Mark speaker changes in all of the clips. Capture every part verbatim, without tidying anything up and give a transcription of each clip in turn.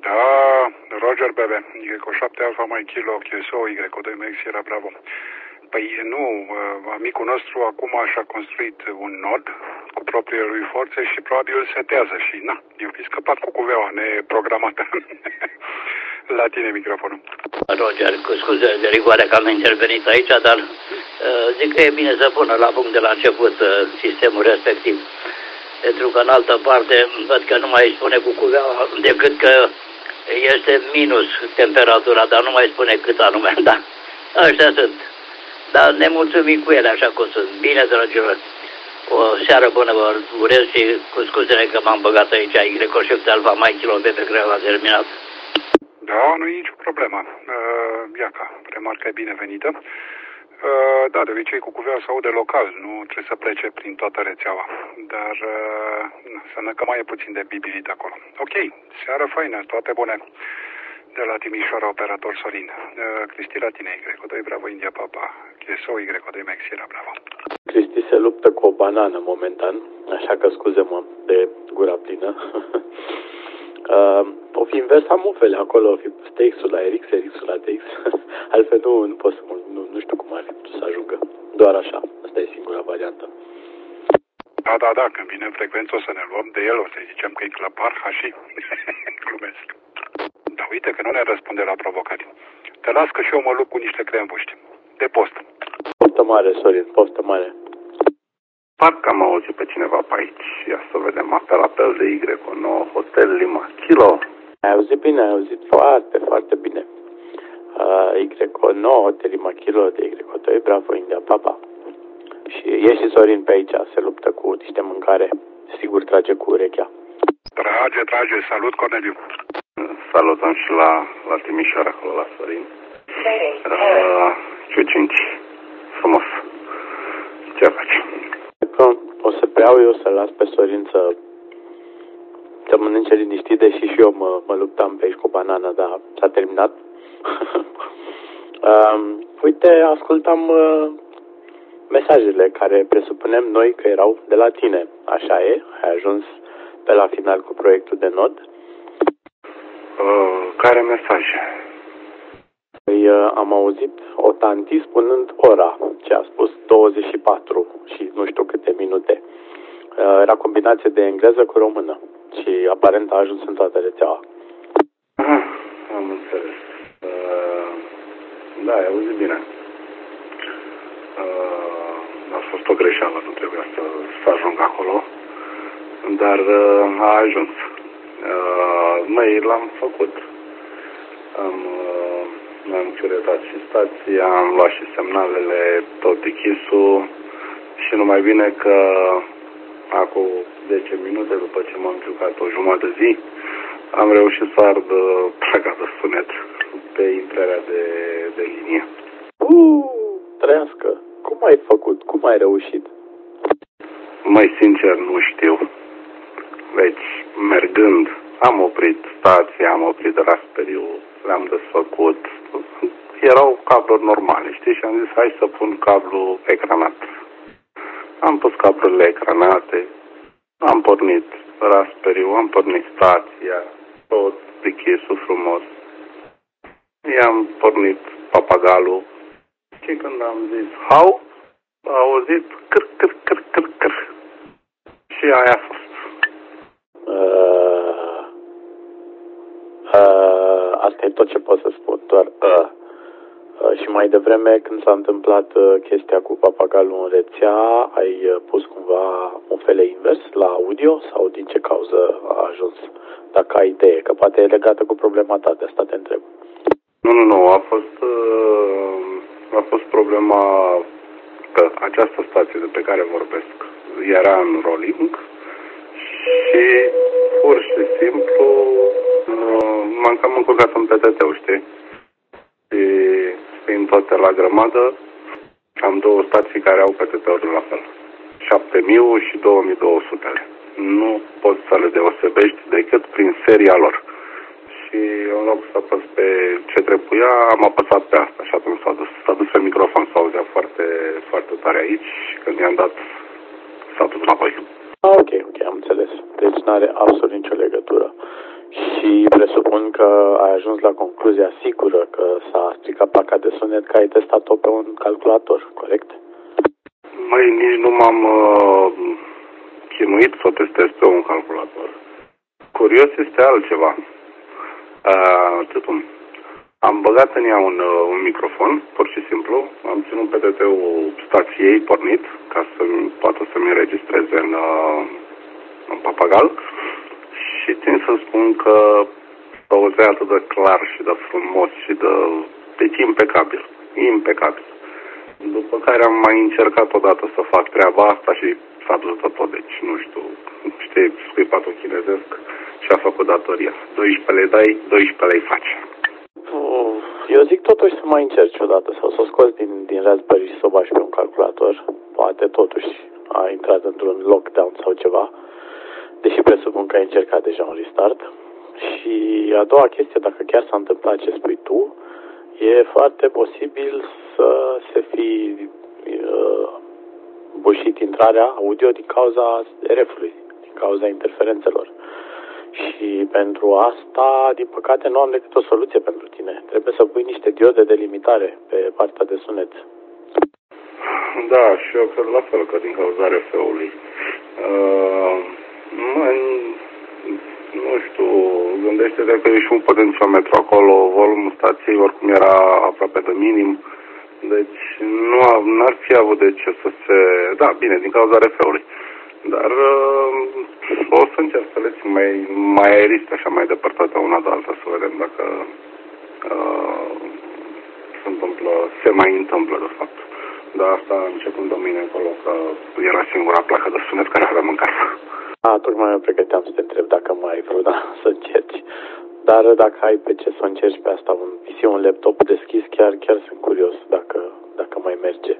Speaker 1: Da, Roger Bebe, Y șapte Alfa mai Kilo, Q S O, Y doi Max Sierra Bravo. Păi nu, amicul nostru acum și-a construit un nod cu propriile lui forțe și probabil îl setează și na, eu fi scăpat cu cuveaua neprogramată. La tine microfonul.
Speaker 2: Roger, cu scuze de rigoare că am intervenit aici, dar uh, zic că e bine să pună la punct de la început uh, sistemul respectiv. Pentru că în altă parte văd că nu mai spune cu cuveaua decât că este minus temperatura, dar nu mai spune cât anume, da. Ăștia sunt. Dar ne mulțumim cu ele așa cum sunt. Bine, dragilor. O seară bună vă urez și cu scuzele că m-am băgat aici Y șapte Alfa mai Kilo B pe care l-a terminat.
Speaker 1: Da, nu e nicio problemă. Uh, Iaca, remarca e binevenită. Uh, da, de obicei cu cuveaua se aude local, nu trebuie să plece prin toată rețeaua. Dar uh, înseamnă că mai e puțin de bibilit acolo. Ok, seară faină, toate bune. De la Timișoara, operator Sorin. Uh, Cristi la tine, Y doi Bravo India Papa. Q S O, Y doi Max Sierra Bravo.
Speaker 3: Cristi se luptă cu o banană momentan, așa că scuze-mă de gura plină. uh, o fi inversa mufele acolo, o fi T X-ul la R X, R X-ul la T X. Altfel nu, nu pot să mă, nu, nu știu cum ar fi putut să ajungă. Doar așa, asta e singura variantă.
Speaker 1: Da, da, da, când vine în frecvență o să ne luăm de el, o să-i zicem că e clăpar, ha și glumesc. Dar uite că nu ne răspunde la provocări. Te las că și eu mă lupt cu niște crembuști. De post.
Speaker 3: Poftă mare, Sorin, poftă mare.
Speaker 4: Parcă am auzit pe cineva pe aici. Ia să vedem. Apel, apel de Y nouă, Hotel Lima Kilo.
Speaker 3: Ai auzit bine, ai auzit foarte, foarte bine. Uh, Y nouă, Hotel Lima Kilo de Y doi, Bravo India Papa. Și e și Sorin pe aici, se luptă cu niște mâncare. Sigur trage cu urechea.
Speaker 1: Trage, trage, salut Corneliu.
Speaker 4: Salutăm și la, la Timișoara, acolo la Sorin. Uh, Q cinci. Frumos. Ce faci?
Speaker 3: O să beau eu, să las pe Sorin să, să mănânce liniștit, deși și eu mă, mă luptam pe aici cu o banană, dar s-a terminat. uh, uite, ascultam uh, mesajele care presupunem noi că erau de la tine. Așa e? Ai ajuns pe la final cu proiectul de nod?
Speaker 4: Uh, care mesaje?
Speaker 3: Păi, uh, am auzit o tanti spunând ora, ce a spus douăzeci și patru și nu știu câte minute. Uh, era combinație de engleză cu română și aparent a ajuns în toată rețeaua.
Speaker 4: Aha, am înțeles. Uh, da, ai auzit bine. Uh, a fost o greșeală, nu trebuia să, să ajung acolo, dar uh, a ajuns. Uh, noi l-am făcut. Am, uh, am curetat și stația, am luat și semnalele, tot dechisul și numai bine că acum zece minute după ce m-am jucat o jumătate de zi, am reușit să ard placa de sunet pe intrarea de, de linie.
Speaker 3: Uuu, trăiască! Cum ai făcut? Cum ai reușit?
Speaker 4: Mai sincer, nu știu. Deci, mergând, am oprit stația, am oprit rasperiu, le-am desfăcut. Erau cabluri normale, știi? Și am zis, hai să pun cablu ecranat. Am pus cablurile ecranate, am pornit rasperiu, am pornit stația, tot dechisul frumos. I-am pornit papagalul și când am zis, hau, a auzit câr, câr, câr, câr, câr. Și aia a fost.
Speaker 3: Uh, uh, asta e tot ce pot să spun, doar uh. Uh, și mai devreme, când s-a întâmplat uh, chestia cu papagalul în rețea, ai uh, pus cumva un fel invers la audio sau din ce cauză a ajuns? Dacă ai idee, că poate e legată cu problema ta, de asta te întreb.
Speaker 4: Nu, nu, nu, a fost, uh, a fost problema că această stație de pe care vorbesc era în rolling și pur și simplu uh, m-am cam încurcat în P T T-ul, știi? Și fiind toate la grămadă, am două stații care au P T T-uri la fel. șapte mii și două mii două sute. Nu poți să le deosebești decât prin seria lor. Și în loc să apăs pe ce trebuia, am apăsat pe asta și atunci s-a dus, s-a dus pe microfon, s-a auzea foarte, foarte tare aici și când i-am dat, s-a dus înapoi.
Speaker 3: Ah, ok, ok, am înțeles. Deci n-are absolut nicio legătură. Și presupun că ai ajuns la concluzia sigură că s-a stricat placa de sunet, că ai testat-o pe un calculator, corect?
Speaker 4: Măi, nici nu m-am uh, chinuit să o testez pe un calculator. Curios este altceva. Uh, am băgat în ea un, uh, un microfon, pur și simplu. Am ținut P T T-ul stației pornit, ca să poată să-mi înregistreze în, uh, în papagal. Și țin să spun că auzea atât de clar și de frumos și de... Deci impecabil. Impecabil. După care am mai încercat odată să fac treaba asta și s-a dus de tot. Deci, nu știu, știi, scuipatul chinezesc și a făcut datoria. doisprezece lei dai, doisprezece lei faci.
Speaker 3: Eu zic totuși să mai încerci odată sau să o scoți din, din Raspberry și să o bagi pe un calculator. Poate totuși a intrat într-un lockdown sau ceva. Deși presupun că ai încercat deja un restart. Și a doua chestie, dacă chiar s-a întâmplat ce spui tu, e foarte posibil să se fi uh, bușit intrarea audio din cauza R F-ului, din cauza interferențelor. Și pentru asta, din păcate, nu am decât o soluție pentru tine. Trebuie să pui niște diode de limitare pe partea de sunet.
Speaker 4: Da, și eu cred la fel, că din cauza R F-ului. Uh, mă, nu știu, gândește-te că e și un potențiometru acolo, volumul stației oricum era aproape de minim, deci nu ar fi avut de ce să se... Da, bine, din cauza R F-ului. Dar uh, o să încerc să le țin mai, mai aeriste, așa mai depărtate una de alta, să vedem dacă uh, se întâmplă, se mai întâmplă de fapt. Dar asta începând de mâine încolo, că era singura placă de sunet care aveam în casă.
Speaker 3: A, tocmai mă pregăteam să te întreb dacă mai ai vrut, da, să încerci. Dar dacă ai pe ce să încerci pe asta, un P C, un laptop deschis, chiar, chiar sunt curios dacă, dacă mai merge.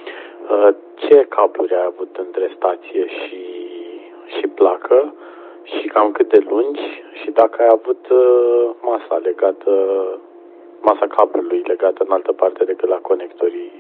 Speaker 3: Ce cabluri ai avut între stație și, și placă și cam cât de lungi și dacă ai avut masa legată, masa cablului legată în altă parte decât la conectorii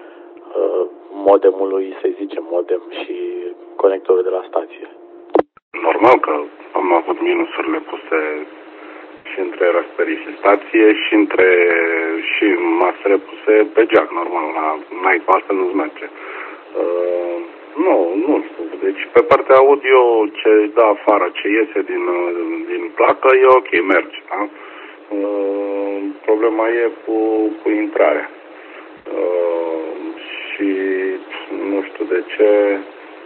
Speaker 3: modemului, să zicem modem și conectorul de la stație.
Speaker 4: Normal că am avut minusurile puse și între Raspberry și stație și între și masele puse pe jack, normal, la n-ai cu asta nu-ți merge. Uh, nu, nu știu, deci pe partea audio ce dă afară, ce iese din, din placă e ok, merge, da? Uh, problema e cu, cu intrarea. Uh, și nu știu de ce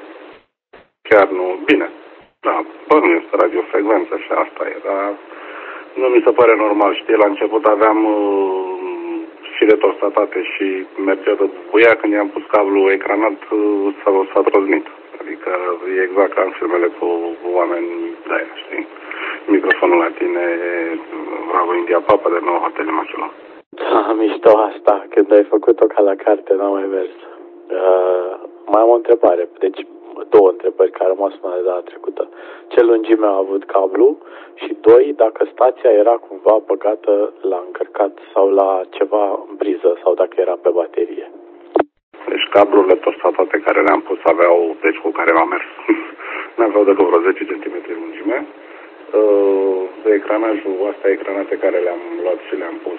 Speaker 4: chiar nu, bine, da, bă, nu este radiofrecvență și asta e, dar nu mi se pare normal, știi, la început aveam uh, fire tostatate și mergea de buia, când i-am pus cablu ecranat uh, s-a, s-a trăznit. Adică e exact ca în filmele cu oameni de aia, știi? Microfonul la tine, Bravo India Papa de nou Hotel Immaculă.
Speaker 3: Da, mișto asta, când ai făcut-o ca la carte, n-am mai mers. Uh, mai am o întrebare, deci două întrebări care au rămas până de data trecută. Ce lungime a avut cablu și doi, dacă stația era cumva băgată la încărcat sau la ceva în priză sau dacă era pe baterie.
Speaker 4: Deci cablurile toate care le-am pus aveau, deci cu care am mers, n-aveau decât vreo zece centimetri lungime. De ecranajul, astea ecranate care le-am luat și le-am pus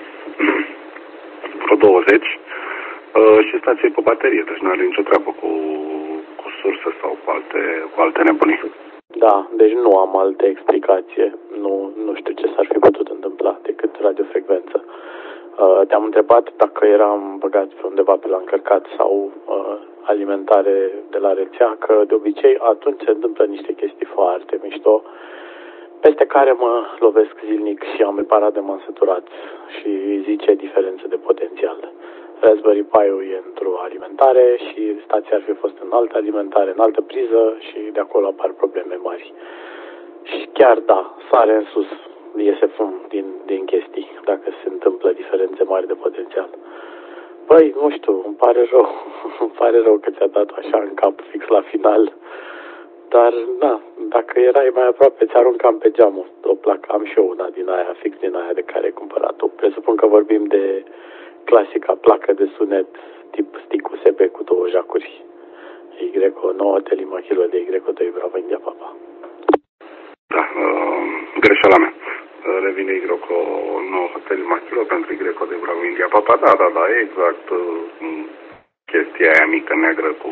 Speaker 4: vreo douăzeci și stație pe baterie, deci nu are nicio treabă cu cu surse sau cu alte, cu alte nebunii.
Speaker 3: Da, deci nu am alte explicație. Nu, nu știu ce s-ar fi putut întâmpla decât radiofrecvență. Uh, te-am întrebat dacă eram băgat pe undeva pe la încărcat sau uh, alimentare de la rețea, că de obicei atunci se întâmplă niște chestii foarte mișto, peste care mă lovesc zilnic și am reparat de m-am săturat și zice diferență de potențial. Raspberry Pi-ul e într-o alimentare și stația ar fi fost în altă alimentare, în altă priză și de acolo apar probleme mari. Și chiar da, sare în sus, iese fum din, din chestii, dacă se întâmplă diferențe mari de potențial. Păi, nu știu, îmi pare rău, îmi pare rău că ți-a dat așa în cap fix la final. Dar, da, dacă erai mai aproape, ți-aruncam pe geam o placă. Am și eu una din aia, fix din aia de care ai cumpărat-o. Presupun că vorbim de clasica placă de sunet tip stick U S B cu două jacuri. Y O nouă Telimachilo de Y O doi Bravo India Papa.
Speaker 4: Da, uh, greșeala mea. revine Greco nouă hotel Machilo pentru Greco de Bravo India Papa. Da, da, da, exact chestia aia mică neagră cu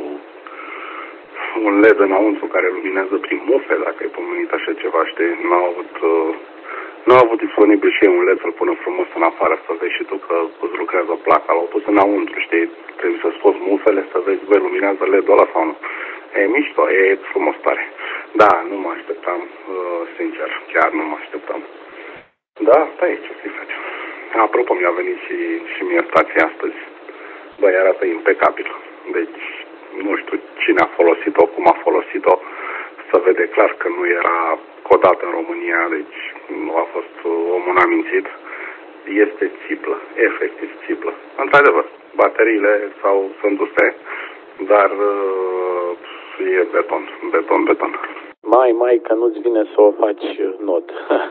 Speaker 4: un L E D înăuntru care luminează prin mufe, dacă ai pomenit așa ceva, știi, n-au avut, uh, n-au avut disponibil și ei un L E D să-l pună frumos în afară, să vezi și tu că îți lucrează placa, l-au pus înăuntru, știi, trebuie să scoți mufele să vezi, băi, luminează L E D-ul ăla sau nu. E mișto, e frumos tare. Da, nu mă așteptam, uh, sincer, chiar nu mă așteptam. Da, asta e, ce să-i facem. Apropo, mi-a venit și, și mie stația astăzi. Băi, arată impecabil. Deci, nu știu cine a folosit-o, cum a folosit-o, să vede clar că nu era codată în România, deci nu a fost omul n-a mințit. Este țiplă, efectiv țiplă. Într-adevăr, bateriile sau sunt duse, dar uh, e beton, beton, beton.
Speaker 3: Mai, mai, că nu-ți vine să o faci nod.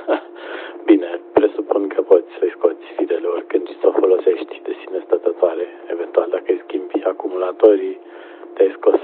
Speaker 3: Bine, presupun că poți să-i scoți firele oricând și să o folosești de sine stătătoare. Eventual, dacă îi schimbi acumulatorii, te-ai scos.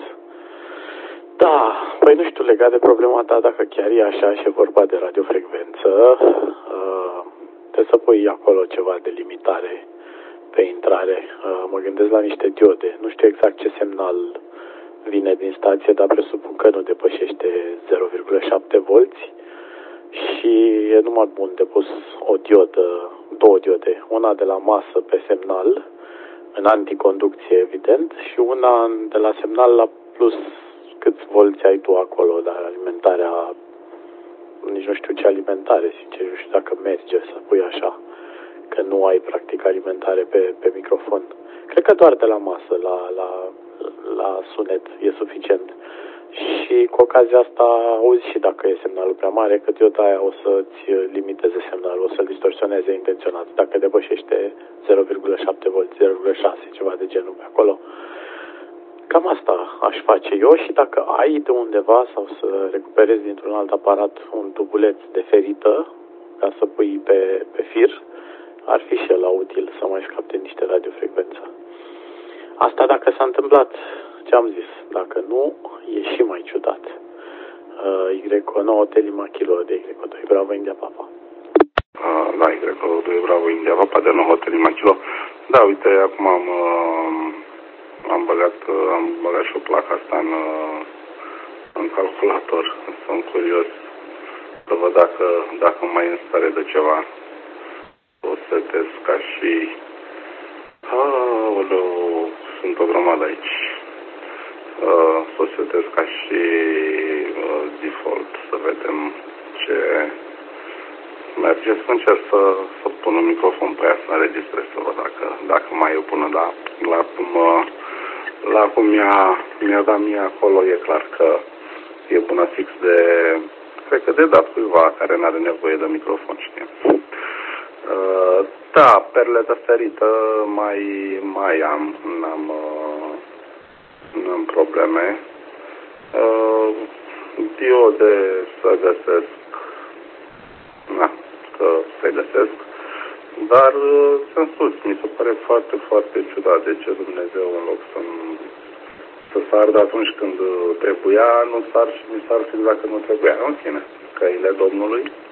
Speaker 3: Da, păi nu știu, legat de problema ta, dacă chiar e așa și e vorba de radiofrecvență, uh, trebuie să pui acolo ceva de limitare pe intrare. Uh, mă gândesc la niște diode. Nu știu exact ce semnal vine din stație, dar presupun că nu depășește zero virgulă șapte volți și e numai bun de pus o diodă, două diode, una de la masă pe semnal, în anticonducție evident, și una de la semnal la plus câți volți ai tu acolo, dar alimentarea, nici nu știu ce alimentare, sincer, nu știu dacă merge să pui așa, că nu ai practic alimentare pe, pe microfon. Cred că doar de la masă, la, la, la sunet e suficient. Și cu ocazia asta auzi și dacă e semnalul prea mare, că dioda aia o să-ți limiteze semnalul, o să-l distorsioneze intenționat. Dacă depășește zero virgulă șapte volți, zero virgulă șase, ceva de genul pe acolo. Cam asta aș face eu și dacă ai de undeva sau să recuperezi dintr-un alt aparat un tubuleț de ferită ca să pui pe, pe fir, ar fi și el util să mai scapi de niște radiofrecvență. Asta dacă s-a întâmplat, ce am zis, dacă nu, e și mai ciudat. Uh, Y nouă Telima Kilo de Y doi Bravo India Papa.
Speaker 4: Uh, da, Y doi Bravo India Papa de nouă Telima Kilo. Da, uite, acum am, uh, am băgat, uh, am băgat și o placă asta în, uh, în calculator. Sunt curios să văd dacă, dacă mai e în stare de ceva. O să test ca și... Aoleu, sunt o grămadă aici. Uh, să o setez ca și uh, default, să vedem ce merge. Să încerc să, să pun un microfon pe ea, să înregistrez, să văd dacă, dacă mai e până la, la cum, uh, la cum mi-a, mi-a dat mie acolo. E clar că e bună fix de, cred că de dat cuiva care n-are nevoie de microfon, știi. Uh, da, perle de ferită mai, mai am, n-am, uh, n-am probleme. Uh, diode să găsesc, na, că se găsesc, dar uh, sunt sus, mi se pare foarte, foarte ciudat de ce Dumnezeu în loc să-mi să s-ardă atunci când trebuia, nu s-ar și mi s-ar fi dacă nu trebuia, în fine, căile Domnului.